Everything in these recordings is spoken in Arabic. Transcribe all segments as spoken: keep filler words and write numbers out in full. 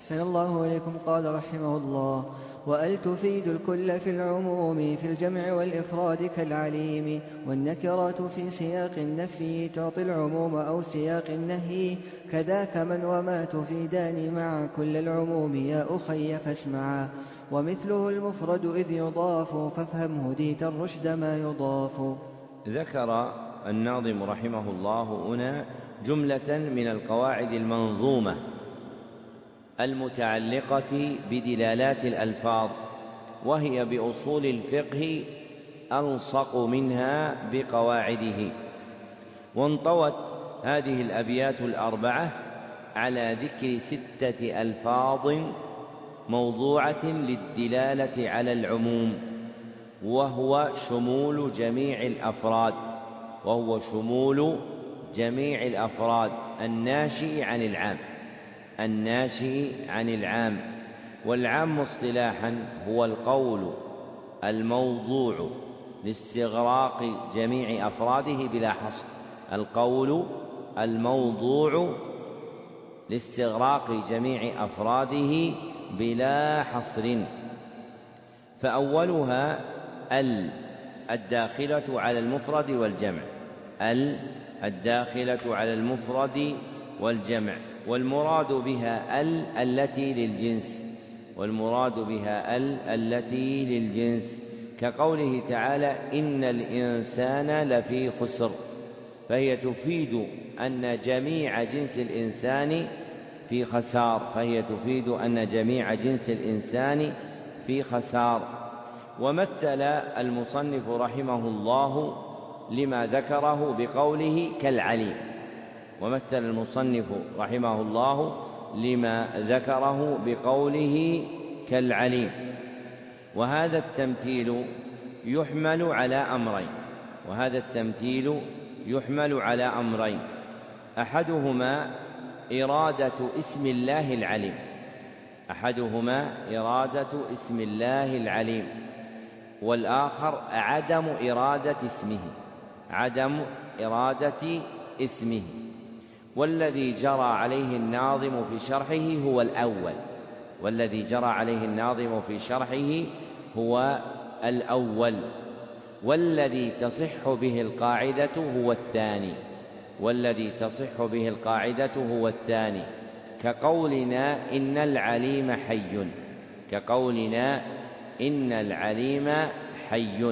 أحسن الله إليكم. قال رحمه الله: وأل تفيد الكل في العموم في الجمع والإفراد كالعليم، والنكرات في سياق النفي تعطي العموم أو سياق النهي، كذاك من وما تفيدان مع كل العموم يا أخي فاسمعا، ومثله المفرد إذ يضاف فافهم هديت الرشد ما يضاف. ذكر الناظم رحمه الله هنا جملة من القواعد المنظومة المتعلقة بدلالات الألفاظ، وهي بأصول الفقه ألصق منها بقواعده. وانطوت هذه الأبيات الأربعة على ذكر ستة ألفاظ موضوعة للدلالة على العموم، وهو شمول جميع الأفراد وهو شمول جميع الأفراد الناشئ عن العام الناشئ عن العام والعام اصطلاحا هو القول الموضوع لاستغراق جميع أفراده بلا حصر القول الموضوع لاستغراق جميع أفراده بلا حصر. فأولها ال الداخلة على المفرد والجمع ال الداخلة على المفرد والجمع والمراد بها ال التي للجنس والمراد بها ال التي للجنس كقوله تعالى: إن الإنسان لفي خسر، فهي تفيد أن جميع جنس الإنسان في خسار فهي تفيد أن جميع جنس الإنسان في خسار. ومثل المصنف رحمه الله لما ذكره بقوله كالعليم ومثل المصنف رحمه الله لما ذكره بقوله كالعليم وهذا التمثيل يحمل على أمرين وهذا التمثيل يحمل على أمرين أحدهما إرادة اسم الله العليم أحدهما إرادة اسم الله العليم والآخر عدم إرادة اسمه عدم إرادة اسمه. والذي جرى عليه الناظم في شرحه هو الأول والذي جرى عليه الناظم في شرحه هو الأول والذي تصح به القاعدة هو الثاني والذي تصح به القاعدة هو الثاني كقولنا إن العليم حي كقولنا إن العليم حي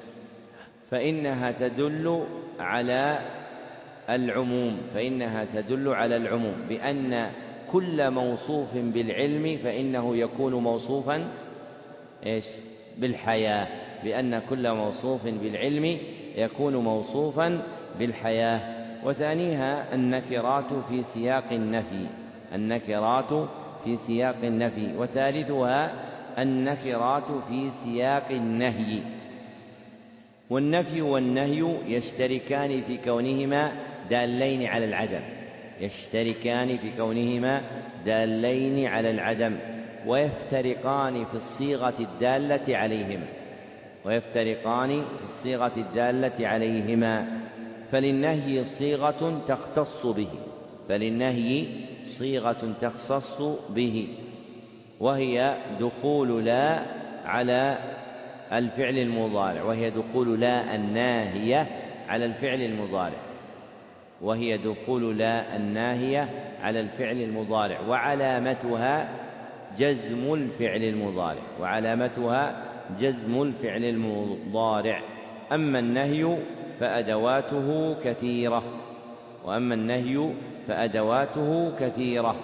فإنها تدل على العموم فإنها تدل على العموم بأن كل موصوف بالعلم فإنه يكون موصوفا إيش بالحياة بأن كل موصوف بالعلم يكون موصوفا بالحياة. وثانيها النكرات في سياق النفي النكرات في سياق النفي وثالثها النكرات في سياق النهي. والنفي والنهي يشتركان في كونهما دالين على العدم يشتركان في كونهما دالين على العدم ويفترقان في الصيغة الدالة عليهما ويفترقان في الصيغة الدالة عليهما فللنهي صيغة تختص به فللنهي صيغة تختص به وهي دخول لا على الفعل المضارع وهي دخول لا الناهية على الفعل المضارع وهي دخول لا الناهية على الفعل المضارع وعلامتها جزم الفعل المضارع وعلامتها جزم الفعل المضارع. أما النهي فأدواته كثيرة وأما النهي فأدواته كثيرة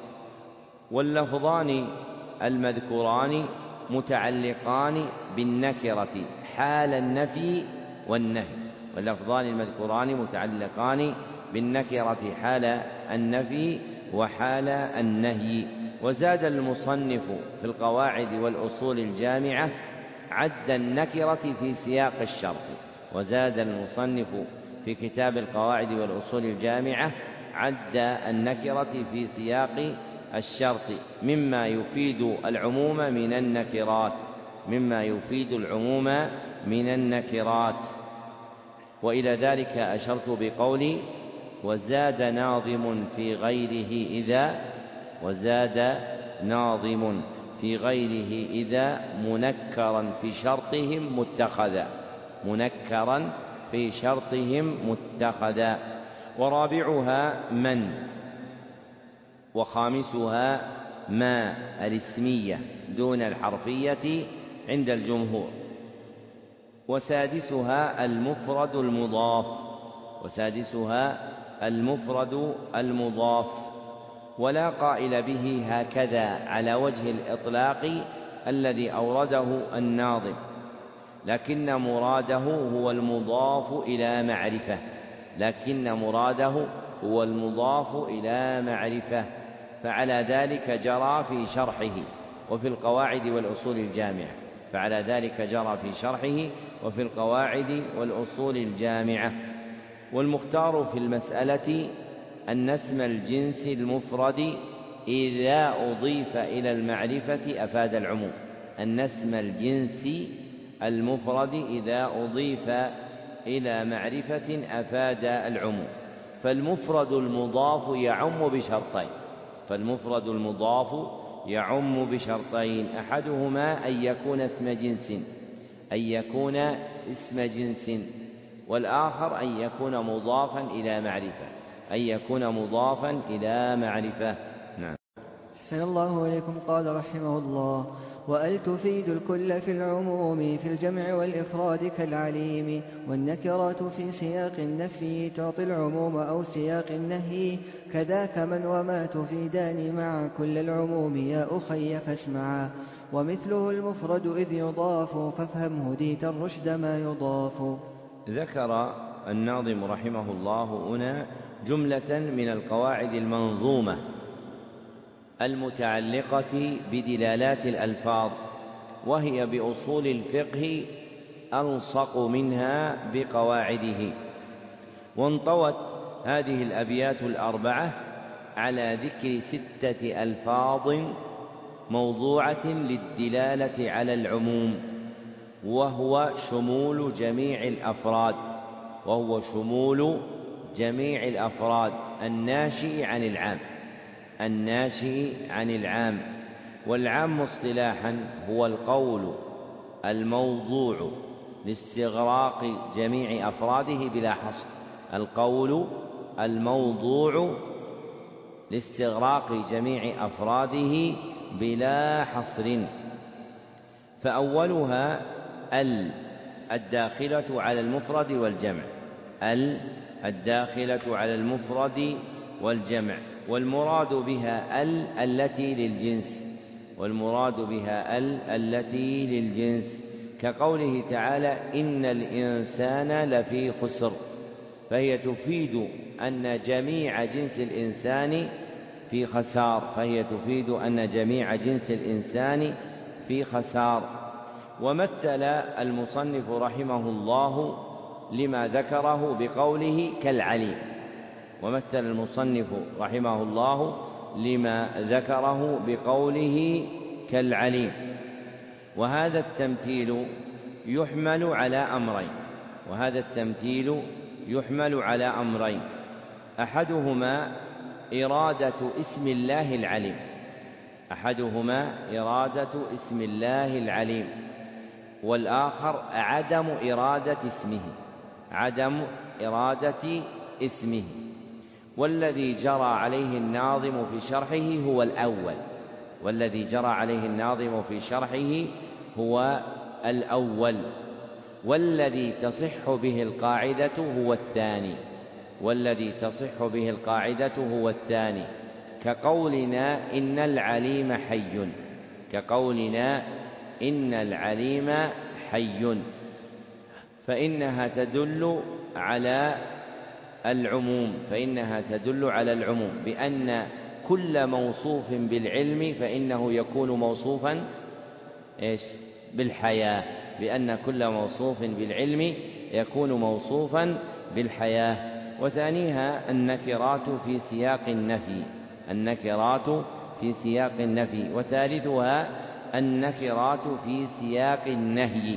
واللفظان المذكوران متعلقان بالنكرة حال النفي والنهي واللفظان المذكوران متعلقان بالنكرة حال النفي وحال النهي. وزاد المصنف في القواعد والأصول الجامعة عد النكرة في سياق الشرط وزاد المصنف في كتاب القواعد والأصول الجامعة عد النكرة في سياق الشرط مما يفيد العموم من النكرات مما يفيد العموم من النكرات. وإلى ذلك أشرت بقولي وزاد ناظم في غيره إذا وزاد ناظم في غيره إذا منكرا في شرطهم متخذا منكرا في شرطهم متخذا. ورابعها من، وخامسها ما الاسمية دون الحرفية عند الجمهور. وسادسها المفرد المضاف وسادسها المفرد المضاف ولا قائل به هكذا على وجه الإطلاق الذي أورده الناظم، لكن مراده هو المضاف إلى معرفة لكن مراده هو المضاف إلى معرفة فعلى ذلك جرى في شرحه وفي القواعد والأصول الجامعة فعلى ذلك جرى في شرحه وفي القواعد والأصول الجامعة. والمختار في المسألة أن اسم الجنس المفرد إذا أضيف إلى المعرفة أفاد العموم أن اسم الجنس المفرد إذا أضيف إلى معرفة أفاد العموم. فالمفرد المضاف يعم بشرطين فالمفرد المضاف يعم بشرطين أحدهما أن يكون اسم جنس أن يكون اسم جنس والآخر أن يكون مضافا إلى معرفة أن يكون مضافا إلى معرفة. نعم. أحسن الله إليكم. قال رحمه الله: وأل تفيد الكل في العموم في الجمع والإفراد كالعليم، والنكرات في سياق النفي تعطي العموم أو سياق النهي، كذاك من وما تفيدان مع كل العموم يا أخي فاسمعا، ومثله المفرد إذ يضاف فافهم هديت الرشد ما يضاف. ذكر الناظم رحمه الله هنا جملة من القواعد المنظومة المتعلقة بدلالات الألفاظ، وهي بأصول الفقه ألصق منها بقواعده. وانطوت هذه الأبيات الأربعة على ذكر ستة ألفاظ موضوعة للدلالة على العموم، وهو شمول جميع الأفراد وهو شمول جميع الأفراد الناشئ عن العام الناشئ عن العام. والعام اصطلاحا هو القول الموضوع لاستغراق جميع أفراده بلا حصر القول الموضوع لاستغراق جميع أفراده بلا حصر. فأولها ال الداخلة على المفرد والجمع ال الداخلة على المفرد والجمع والمراد بها ال التي للجنس والمراد بها ال التي للجنس كقوله تعالى: إن الإنسان لفي خسر، فهي تفيد أن جميع جنس الإنسان في خسار فهي تفيد أن جميع جنس الإنسان في خسار. ومثل المصنف رحمه الله لما ذكره بقوله كالعليم ومثل المصنف رحمه الله لما ذكره بقوله كالعليم. وهذا التمثيل يحمل على أمرين وهذا التمثيل يحمل على أمرين أحدهما إرادة اسم الله العليم أحدهما إرادة اسم الله العليم والآخر عدم إرادة اسمه عدم إرادة اسمه. والذي جرى عليه الناظم في شرحه هو الأول والذي جرى عليه الناظم في شرحه هو الأول والذي تصح به القاعدة هو الثاني والذي تصح به القاعدة هو الثاني كقولنا إن العليم حي كقولنا إن العليم حي فإنها تدل على العموم فإنها تدل على العموم بأن كل موصوف بالعلم فإنه يكون موصوفا إيش بالحياة بأن كل موصوف بالعلم يكون موصوفا بالحياة. وثانيها النكرات في سياق النفي النكرات في سياق النفي وثالثها النكرات في سياق النهي.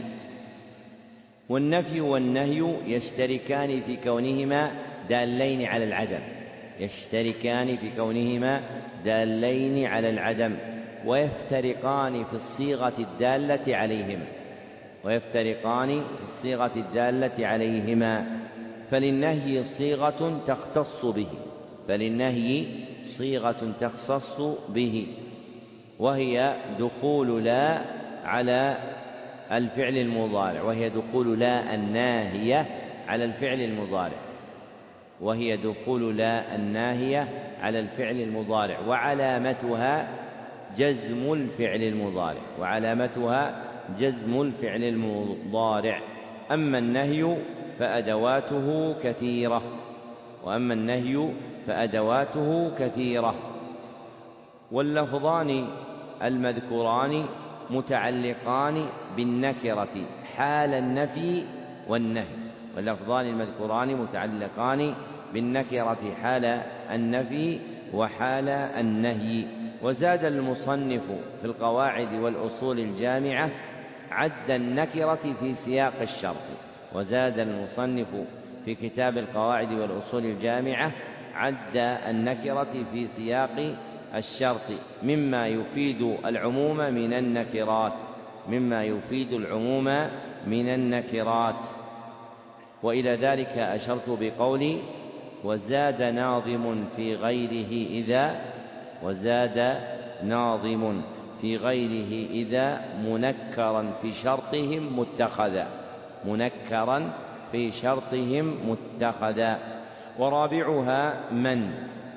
والنفي والنهي يشتركان في كونهما دالين على العدم يشتركان في كونهما دالين على العدم ويفترقان في الصيغة الدالة عليهما ويفترقان في الصيغة الدالة عليهما فللنهي صيغة تختص به فللنهي صيغة تختص به وهي دخول لا على الفعل المضارع وهي دخول لا الناهية على الفعل المضارع وهي دخول لا الناهية على الفعل المضارع وعلامتها جزم الفعل المضارع وعلامتها جزم الفعل المضارع أما النهي فأدواته كثيرة وأما النهي فأدواته كثيرة واللفظان المذكوران متعلقان بالنكرة حال النفي والنهي واللفظان المذكوران متعلقان بالنكرة حال النفي وحال النهي وزاد المصنف في القواعد والأصول الجامعة عد النكرة في سياق الشرط وزاد المصنف في كتاب القواعد والأصول الجامعة عد النكرة في سياق الشرط مما يفيد العموم من النكرات مما يفيد العموم من النكرات وإلى ذلك أشرت بقولي وزاد ناظم في غيره إذا وزاد ناظم في غيره إذا منكرا في شرطهم متخذا منكرا في شرطهم متخذا ورابعها من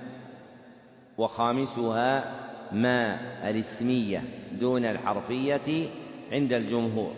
وخامسها ما الاسمية دون الحرفية عند الجمهور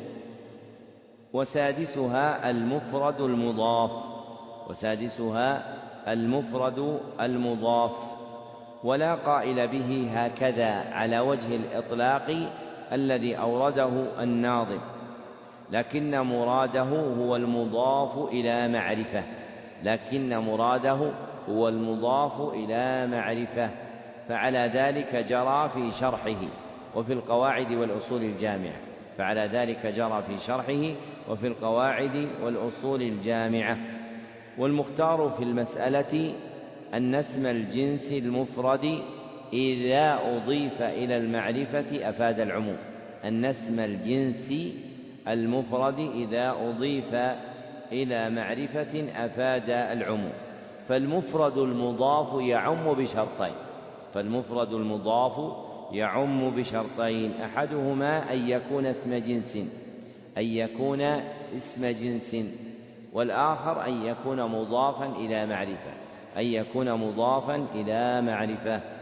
وسادسها المفرد المضاف وسادسها المفرد المضاف ولا قائل به هكذا على وجه الإطلاق الذي أورده الناظم لكن مراده هو المضاف إلى معرفة لكن مراده هو المضاف إلى معرفة فعلى ذلك جرى في شرحه وفي القواعد والأصول الجامعة فعلى ذلك جرى في شرحه وفي القواعد والأصول الجامعة والمختار في المسألة أن اسم الجنس المفرد إذا أضيف إلى المعرفة أفاد العموم أن اسم الجنس المفرد إذا أضيف إلى معرفة أفاد العموم فالمفرد المضاف يعم بشرطين فالمفرد المضاف يعم بشرطين أحدهما أن يكون اسم جنس أن يكون اسم جنس والآخر أن يكون مضافا إلى معرفة أن يكون مضافا إلى معرفة